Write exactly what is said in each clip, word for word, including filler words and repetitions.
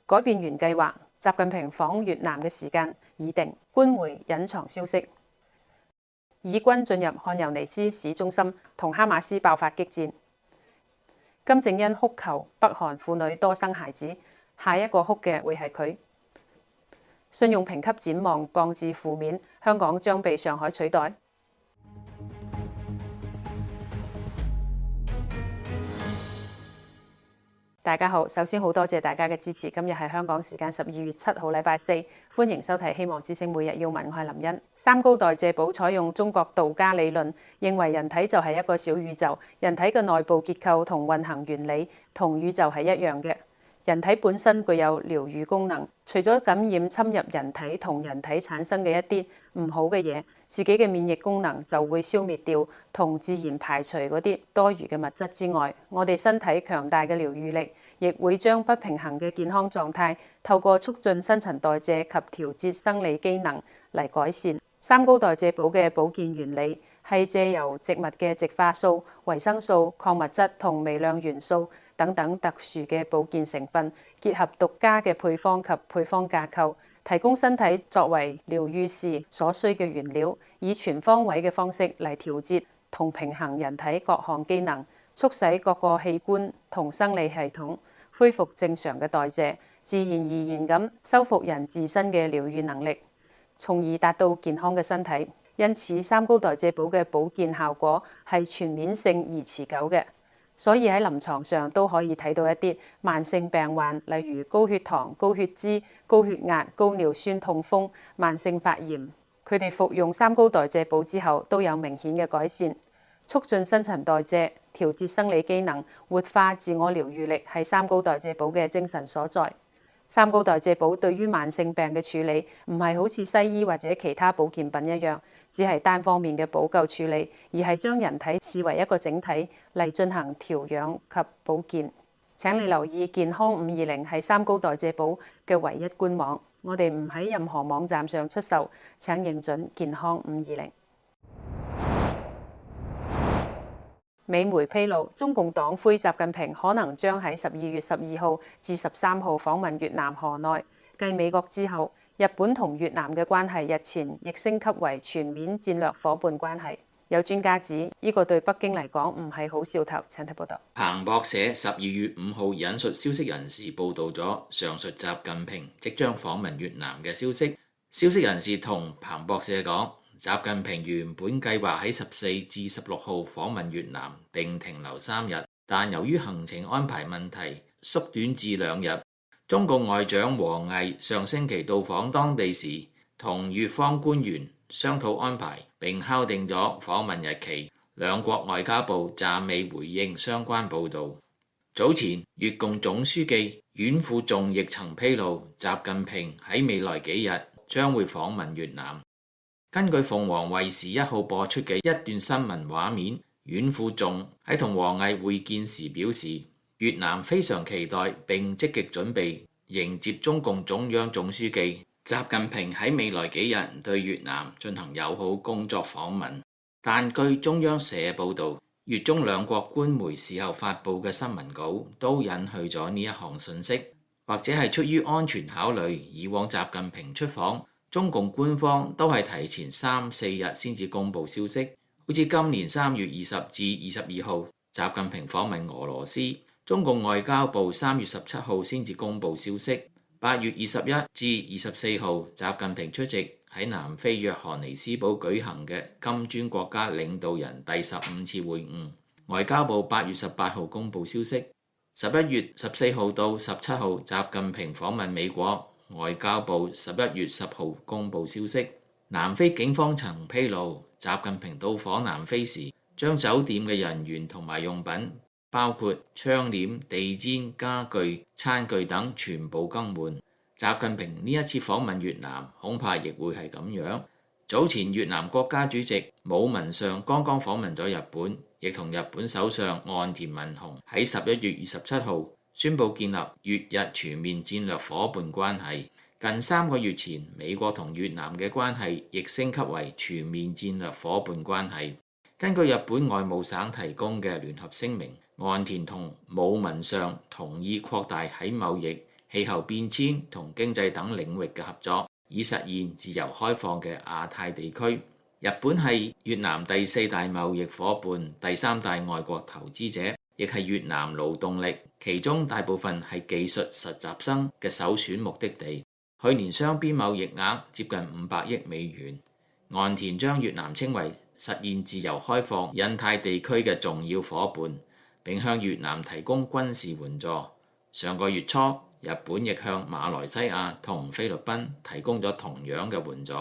改變原計劃，習近平訪越南嘅時間已定。官媒隱藏消息，以軍進入漢尤尼斯市中心，同哈馬斯爆發激戰。金正恩哭求北韓婦女多生孩子，下一個哭嘅會係佢。信用評級展望降至負面，香港將被上海取代。大家好，首先好多謝大家嘅支持。今日係香港時間十二月七號，禮拜四，歡迎收睇《希望之聲每日要聞》，我係林茵。三高代謝寶採用中國道家理論，認為人體就係一個小宇宙，人體嘅內部結構同運行原理同宇宙係一樣嘅。人體本身具有療癒功能，除咗感染侵入人體同人體產生嘅一啲唔好嘅嘢，自己嘅免疫功能就會消滅掉同自然排除嗰啲多餘嘅物質之外，我哋身體強大嘅療癒力，亦會將不平衡嘅健康狀態透過促進新陳代謝及調節生理機能嚟改善。三高代謝寶嘅保健原理係借由植物嘅植化素、維生素、礦物質同微量元素等等特殊嘅保健成分，結合獨家嘅配方及配方架構，提供身體作為療癒時所需嘅原料，以全方位嘅方式嚟調節同平衡人體各項機能，促使各個器官同生理系統恢復正常嘅代謝，自然而然咁修復人自身嘅療癒能力，從而達到健康嘅身體。因此，三高代謝寶嘅保健效果係全面性而持久嘅。所以喺臨床上都可以睇到一啲慢性病患，例如高血糖、高血脂、高血壓、高尿酸、痛風、慢性發炎，佢哋服用三高代謝寶之後都有明顯嘅改善。促進新陳代謝、調節生理機能、活化自我療癒力係三高代謝寶嘅精神所在。三高代謝寶對於慢性病嘅處理唔係好似西醫或者其他保健品一樣，只係單方面嘅補救處理，而係將人體視為一個整體嚟進行調養及保健。請你留意健康五二零係三高代謝寶嘅唯一官網，我哋唔喺任何網站上出售，請認準健康五二零。美媒披露，中共黨魁習近平可能將喺十二月十二號至十三號訪問越南河內。繼美國之後，日本同越南嘅關係日前亦升級為全面戰略夥伴關係。有專家指，呢、這個對北京嚟講唔係好兆頭。請睇報道。 彭博社十二月五號引述消息人士報導咗上述習近平即將訪問越南嘅消息。消息人士同彭博社講，習近平原本計劃喺十四至十六號訪問越南並停留三日，但由於行程安排問題縮短至兩日。中共外長王毅上星期到訪當地時，同越方官員商討安排並敲定咗訪問日期。兩國外交部暫未回應相關報導。早前越共總書記阮富仲亦曾披露，習近平喺未來幾日將會訪問越南。根據鳳凰衛視一號播出嘅一段新聞畫面，阮富仲喺同王毅會見時表示，越南非常期待並積極準備迎接中共中央總書記習近平喺未來幾日對越南進行友好工作訪問。但據中央社報導，越中兩國官媒事後發布嘅新聞稿都隱去咗呢一項信息，或者係出於安全考慮，以往習近平出訪中共官方都係提前三四日先至公布消息，好似今年三月二十至二十二號習近平訪問俄羅斯，中共外交部三月十七號先至公布消息。八月二十一至二十四號習近平出席喺南非約翰尼斯堡舉行嘅金磚國家領導人第十五次會晤，外交部八月十八號公布消息。十一月十四號到十七號習近平訪問美國，外交部十一月十號公布消息。南非警方曾披露，習近平到訪南非時，將酒店嘅人員同埋用品，包括窗簾、地氈、家具、餐具等全部更換。習近平呢一次訪問越南，恐怕亦會係咁樣。早前越南國家主席武文相剛剛訪問咗日本，亦同日本首相岸田文雄喺十一月二十七號宣布建立越日全面戰略夥伴關係。近三個月前，美國同越南嘅關係亦升級為全面戰略夥伴關係。根據日本外務省提供嘅聯合聲明，岸田同武文相同意擴大喺貿易、 氣候變遷同經濟等領域嘅合作，以實現自由開放嘅亞太地區。日本係越南第四大貿易夥伴，第三大外國投資者，亦係越南勞動力，其中大部分係技術實習生嘅首選目的地。去年雙邊貿易額接近五百億美元。岸田將越南稱為實現自由開放印太地區嘅重要夥伴，並向越南提供軍事援助。上個月初，日本亦向馬來西亞同菲律賓提供咗同樣嘅援助。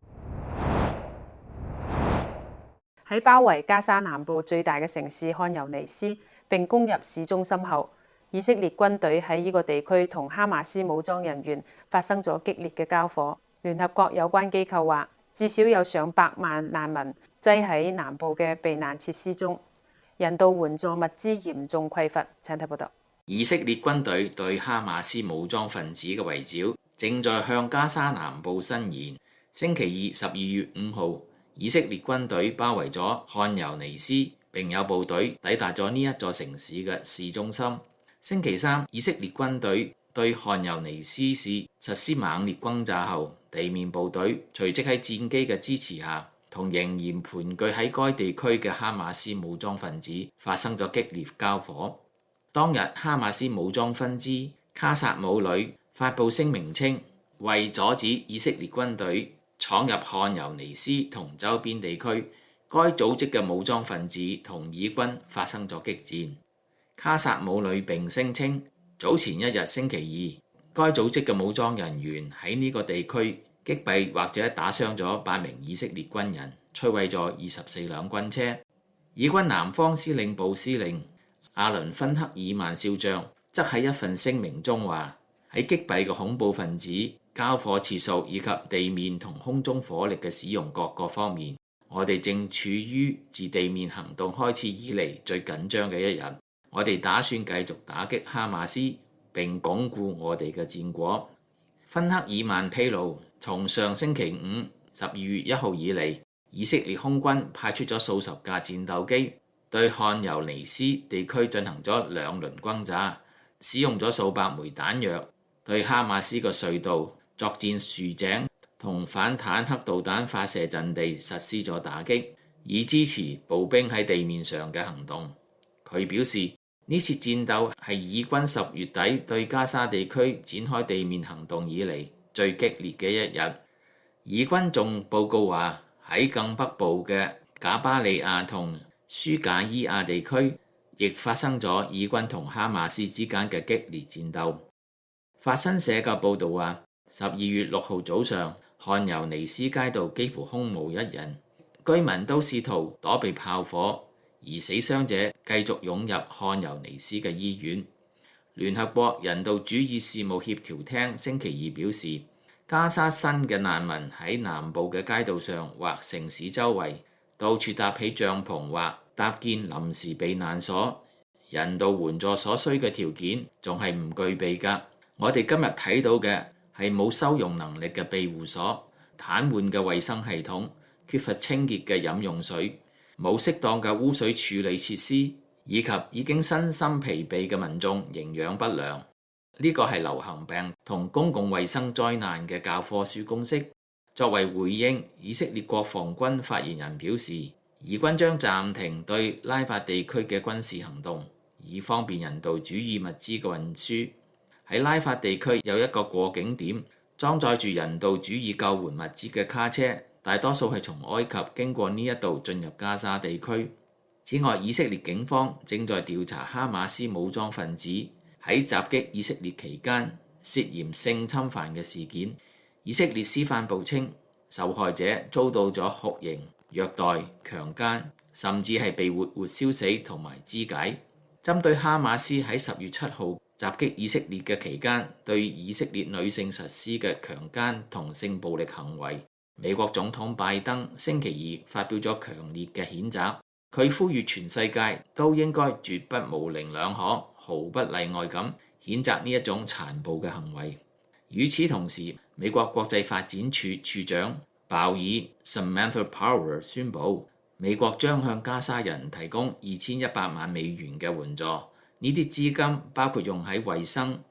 喺包圍加沙南部最大嘅城市漢尤尼斯並攻入市中心後，以色列軍隊喺呢個地區同哈馬斯武裝人員發生咗激烈嘅交火。聯合國有關機構話，至少有上百萬難民擠喺南部嘅避難設施中，人道援助物資嚴重匱乏。請睇報道。 以色列軍隊對哈馬斯武裝分子嘅圍剿正在向加沙南部伸延。星期二十二月五號，以色列軍隊包圍咗漢尤尼斯，並有部隊抵達咗呢一座城市嘅市中心。星期三，以色列軍隊對漢尤尼斯市實施猛烈轟炸後，地面部隊隨即喺戰機嘅支持下，同仍然盤踞喺該地區嘅哈馬斯武裝分子發生咗激烈交火。當日，哈馬斯武裝分支卡薩姆旅發布聲明稱，為阻止以色列軍隊闖入漢尤尼斯同周邊地區，該組織嘅武裝分子同以軍發生咗激戰。卡薩姆旅並聲稱，早前一日星期二，該組織嘅武裝人員喺呢個地區擊斃或者打傷咗八名以色列軍人，摧毀咗二十四輛軍車。以軍南方司令部司令阿倫芬克爾曼少將則喺一份聲明中話，喺擊斃嘅恐怖分子、交火次數以及地面同空中火力嘅使用各個方面，我哋正處於自地面行動開始以嚟最緊張嘅一日。我哋打算繼續打擊哈馬斯並鞏固我哋嘅戰果。芬克爾曼披露，從上星期五十二月一號以嚟，以色列空軍派出咗數十架戰鬥機，對漢尤尼斯地區進行咗兩輪轟炸，使用咗數百枚彈藥，對哈馬斯嘅隧道、作戰豎井同反坦克導彈發射陣地實施咗打擊，以支持步兵喺地面上嘅行動。佢表示，呢次戰鬥係以軍十月底對加沙地區展開地面行動以嚟最激烈嘅一日。以軍仲報告話，喺更北部嘅賈巴利亞同舒賈伊亞地區，亦發生咗以軍同哈馬斯之間嘅激烈戰鬥。法新社嘅報導話，十二月六號早上，漢尤尼斯街道幾乎空無一人，居民都試圖躲避炮火，而死傷者繼續湧入漢尤尼斯嘅醫院。聯合國人道主義事務協調廳星期二表示，加沙新嘅難民喺南部嘅街道上或城市周圍到處搭起帳篷或搭建臨時避難所，人道援助所需嘅條件仲係唔具備㗎。我哋今日睇到嘅係冇收容能力嘅庇護所、癱瘓嘅衛生系統、缺乏清潔嘅飲用水、冇適當嘅污水處理設施，以及已經身心疲憊嘅民眾營養不良。呢個係流行病同公共衛生災難嘅教科書公式。作為回應，以色列國防軍發言人表示，以軍將暫停對拉法地區嘅軍事行動，以方便人道主義物資嘅運輸。喺拉法地區有一個過境點，裝載住人道主義救援物資嘅卡車，大多數係從埃及經過呢一度進入加沙地區。此外，以色列警方正在調查哈馬斯武裝分子喺襲擊以色列期間涉嫌性侵犯嘅事件。以色列司法部稱，受害者遭到咗酷刑、虐待、強姦，甚至係被活活燒死同埋肢解。針對哈馬斯喺十月七號襲擊以色列嘅期間對以色列女性實施嘅強姦同性暴力行為，美國總統拜登星期二發表咗強烈嘅譴責。佢呼籲全世界都應該絕不模棱兩可、毫不例外咁譴責呢一種殘暴嘅行為。與此同時，美國國際發展處處長鮑爾 Samantha Power 宣布，美國將向加沙人提供二千一百萬美元嘅援助。呢啲資金包括用喺衛生、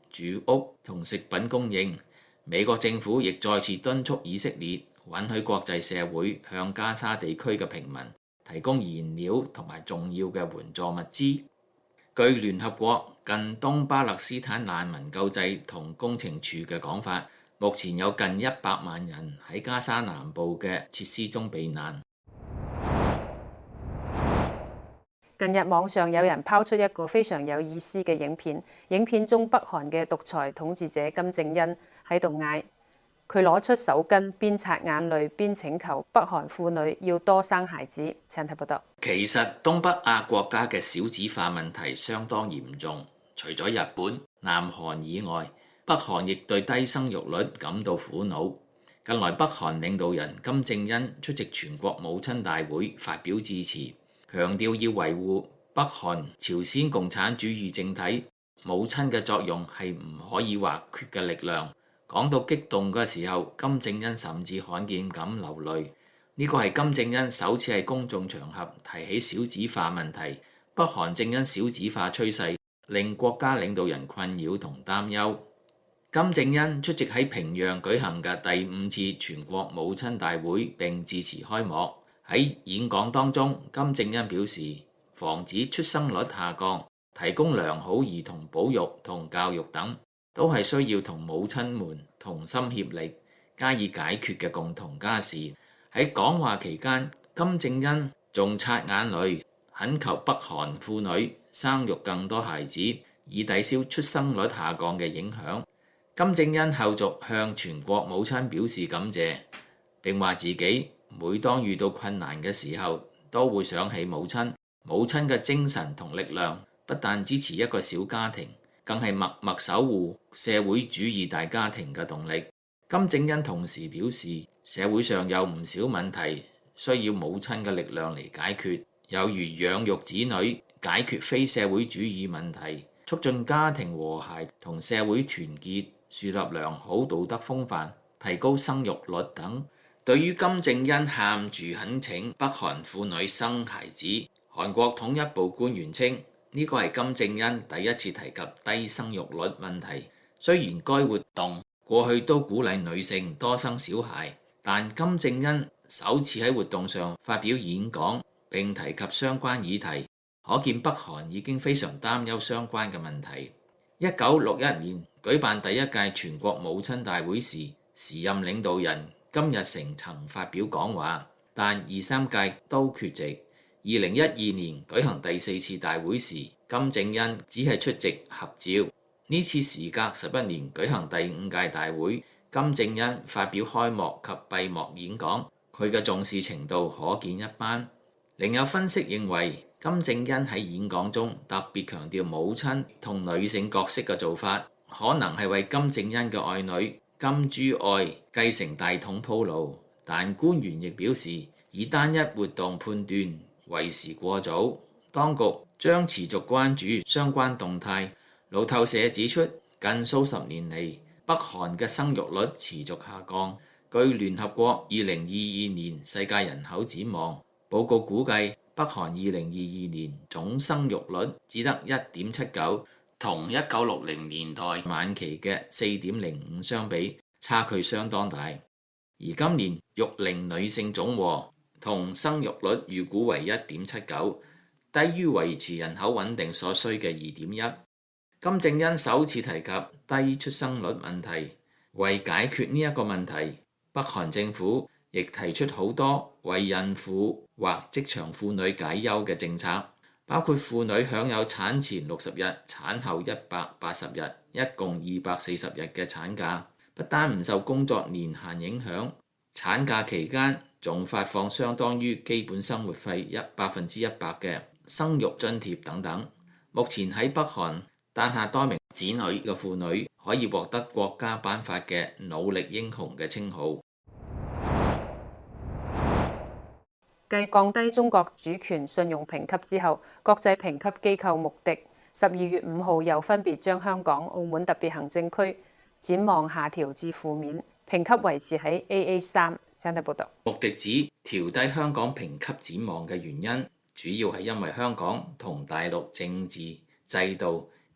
住屋同食品供應。美國政府亦再次敦促以色列允許國際社會向加沙地區嘅平民提供燃料同埋重要嘅援助物資。據聯合國近東巴勒斯坦難民救濟同工程處嘅講法，目前有近一百萬人喺加沙南部嘅設施中避難。 近日網上有人拋出一個非常有意思嘅影片，影片中北韓嘅獨裁統治者金正恩喺度嗌，佢攞出手巾，邊擦眼淚邊請求北韓婦女要多生孩子。請睇報道。 其實東北亞國家嘅少子化問題相當嚴重，除咗日本、南韓以外，北韓亦對低生育率感到苦惱。近來北韓領導人金正恩出席全國母親大會發表致辭，強調要維護北韓朝鮮共產主義政體，母親嘅作用係唔可以或缺嘅力量。講到激動嘅時候，金正恩甚至罕見咁流淚。呢個係金正恩首次喺公眾場合提起少子化問題。北韓正因少子化趨勢令國家領導人困擾同擔憂。金正恩出席喺平壤舉行嘅第五次全國母親大會並致辭開幕。喺演講當中，金正恩表示，防止出生率下降、提供良好兒童保育同教育等，都係需要同母親們同心協力加以解決嘅共同家事。喺講話期間，金正恩仲擦眼淚，懇求北韓婦女生育更多孩子，以抵消出生率下降嘅影響。金正恩後續向全國母親表示感謝，並話自己每當遇到困難嘅時候，都會想起母親。母親嘅精神同力量，不但支持一個小家庭，更係默默守護社會主義大家庭嘅動力。金正恩同時表示，社會上有唔少問題需要母親嘅力量嚟解決，有如養育子女、解決非社會主義問題、促進家庭和諧同社會團結、樹立良好道德風範、提高生育率等。對於金正恩喊住懇請北韓婦女生孩子，韓國統一部官員稱呢個係金正恩第一次提及低生育率問題。雖然該活動過去都鼓勵女性多生小孩，但金正恩首次喺活動上發表演講並提及相關議題，可見北韓已經非常擔憂相關嘅問題。一九六一年舉辦第一屆全國母親大會時，時任領導人金日成曾發表講話，但二三屆都缺席。二零一二年舉行第四次大會時，金正恩只係出席合照。呢次時隔十一年舉行第五屆大會，金正恩發表開幕及閉幕演講，佢嘅重視程度可見一斑。另有分析認為，金正恩喺演講中特別強調母親同女性角色嘅做法，可能係為金正恩嘅愛女金珠愛繼承大統鋪路。但官員亦表示，以單一活動判斷為時過早，當局將持續關注相關動態。路透社指出，近數十年嚟，北韓嘅生育率持續下降。據聯合國二零二二年世界人口展望報告估計，北韓二零二二年總生育率只得一點七九，同一九六零年代晚期嘅四點零五相比，差距相當大。而今年育齡女性總和同生育率預估為一點七九，低於維持人口穩定所需嘅二點一。金正恩首次提及低出生率問題，為解決呢一個問題，北韓政府亦提出好多為孕婦或職場婦女解憂嘅政策，包括婦女享有產前六十日、產後一百八十日，一共二百四十日嘅產假，不單唔受工作年限影響，產假期間仲發放相當於基本生活費一百分之一百嘅生育津貼等等。目前喺北韓，誕下多名子女嘅婦女可以獲得國家頒發嘅努力英雄嘅稱號。 繼降低中國主權信用評級之後，國際評級機構穆迪十二月五號又分別將香港、澳門特別行政區展望下調至負面，評級維持喺 A A 三。請睇報道。 穆迪指調低香港評級展望嘅原因，主要係因為香港同大陸政治制度、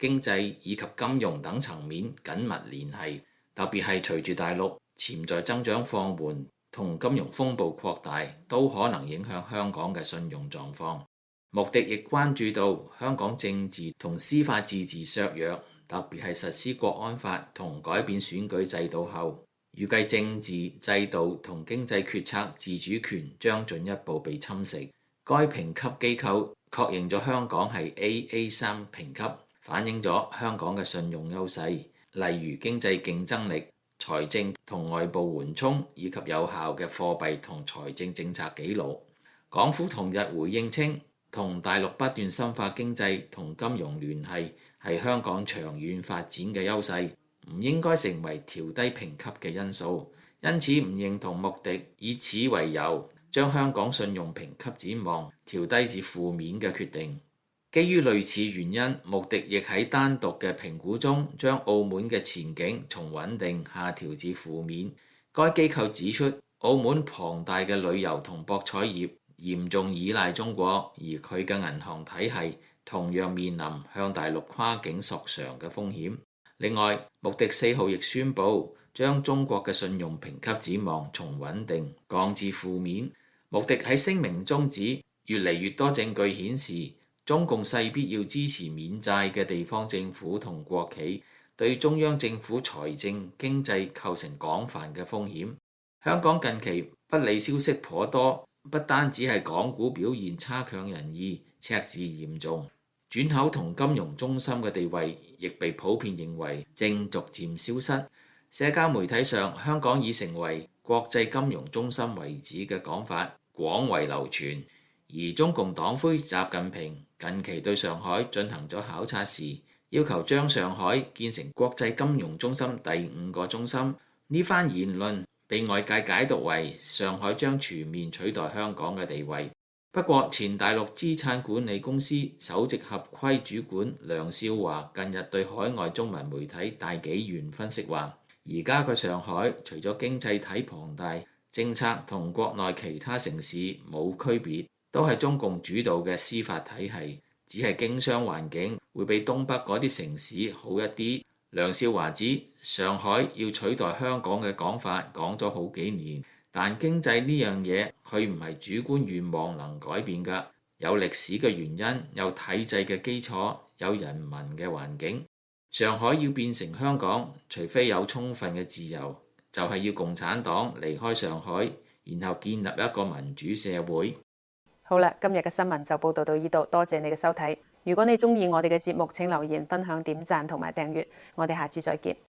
經濟以及金融等層面緊密聯繫，特別係隨住大陸潛在增長放緩同金融風暴擴大，都可能影響香港嘅信用狀況。穆迪亦關注到香港政治同司法自治削弱，特別係實施國安法同改變選舉制度後，預計政治制度同經濟決策自主權將進一步被侵蝕。該評級機構確認咗香港係 A A 三評級，反映咗香港嘅信用優勢，例如經濟競爭力、財政同外部緩衝以及有效嘅貨幣同財政政策記錄。港府同日回應稱，同大陸不斷深化經濟同金融聯繫係香港長遠發展嘅優勢，唔應該成為調低評級嘅因素，因此唔認同穆迪以此為由將香港信用評級展望調低至負面嘅決定。基於類似原因，穆迪亦喺單獨嘅評估中將澳門嘅前景從穩定下調至負面。該機構指出，澳門龐大嘅旅遊同博彩業嚴重依賴中國，而佢嘅銀行體系同樣面臨向大陸跨境索償嘅風險。另外，穆迪四號亦宣布將中國嘅信用評級展望從穩定降至負面。穆迪喺聲明中指，越嚟越多證據顯示，中共勢必要支持免債嘅地方政府同國企，對中央政府財政經濟構成廣泛嘅風險。香港近期不利消息頗多，不單只係港股表現差強人意、赤字嚴重，轉口同金融中心嘅地位亦被普遍認為正逐漸消失。社交媒體上，香港已成為國際金融中心為止嘅講法廣為流傳，而中共黨魁習近平近期對上海進行咗考察時，要求將上海建成國際金融中心第五個中心。呢番言論被外界解讀為上海將全面取代香港嘅地位。不過，前大陸資產管理公司首席合規主管梁少華近日對海外中文媒體大紀元分析話，而家嘅上海除咗經濟體龐大，政策同國內其他城市冇區別，都係中共主導嘅司法體系，只係經商環境會比東北嗰啲城市好一啲。梁少華指，上海要取代香港嘅講法講咗好幾年，但經濟呢樣嘢佢唔係主觀願望能改變㗎，有歷史嘅原因，有體制嘅基礎，有人民嘅環境。上海要變成香港，除非有充分嘅自由，就係要共產黨離開上海，然後建立一個民主社會。 好啦，今日嘅新聞就報道到呢度，多謝你嘅收睇。如果你鍾意我哋嘅節目，請留言、分享、點讚同埋訂閱。我哋下次再見。